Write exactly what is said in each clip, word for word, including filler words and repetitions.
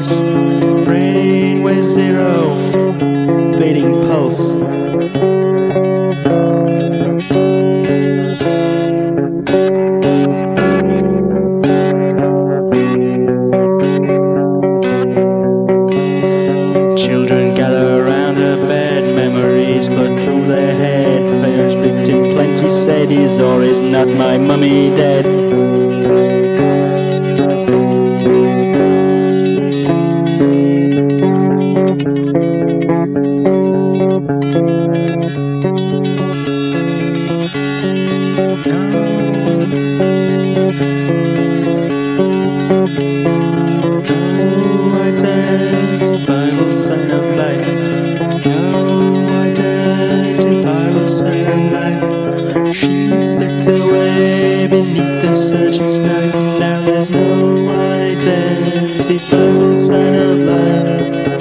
pulse, brainwave zero, beating pulse. Children gather around her bed, memories flood through their head. First victim plenty said, is or is not my mummy dead? She slipped away beneath the surging sky. Now there's no identifiable sign of life.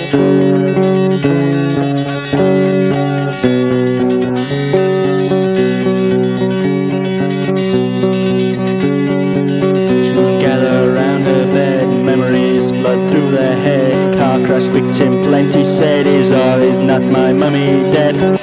Children gather around her bed, memories flood through their head. Car crash victim plenty said, is or is not my mummy dead?